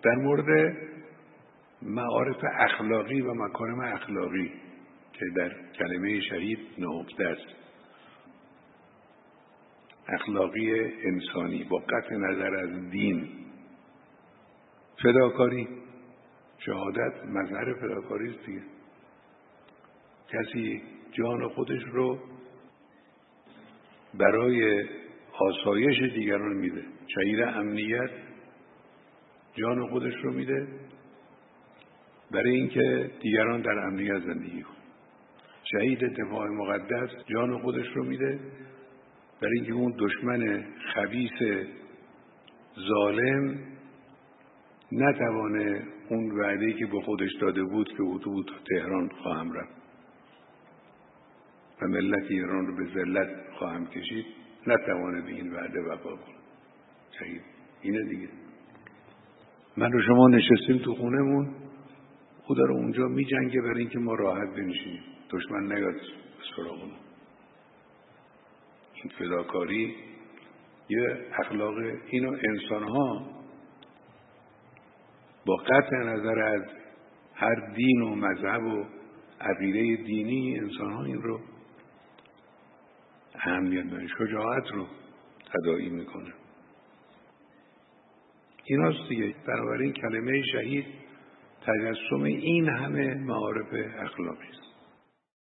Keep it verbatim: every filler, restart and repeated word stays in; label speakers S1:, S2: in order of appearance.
S1: در مورد معارف اخلاقی و مکارم اخلاقی که در کلمه شهید نهفته است، اخلاقی انسانی با قطع نظر از دین، فداکاری، شهادت مظهر فداکاری است دیگه. کسی جان خودش رو برای آسایش دیگران میده. شهید امنیت جان خودش رو میده برای اینکه دیگران در امنیت زندگی کنند. شهید دفاع مقدس جان خودش رو میده برای اینکه اون دشمن خبیث ظالم نتوانه اون وعده‌ای که به خودش داده بود که اتوبوس تهران خواهم رفت و ملت ایران رو به ذلت خواهم کشید، نتوانه به این وعده وفا کنه. شهید اینه دیگه. من و شما نشستیم تو خونمون، او داره اونجا می جنگه برای اینکه ما راحت بنشینیم، دشمن نیاد سراغمون. این فداکاری یه اخلاق، اینو انسان‌ها با قطع نظر از هر دین و مذهب و عقیده دینی، انسان‌ها این رو اهمیت میدن، شجاعت رو تداعی میکنه. ایناست دیگه. بنابراین کلمه شهید تجسم این همه معارف اخلاقی است.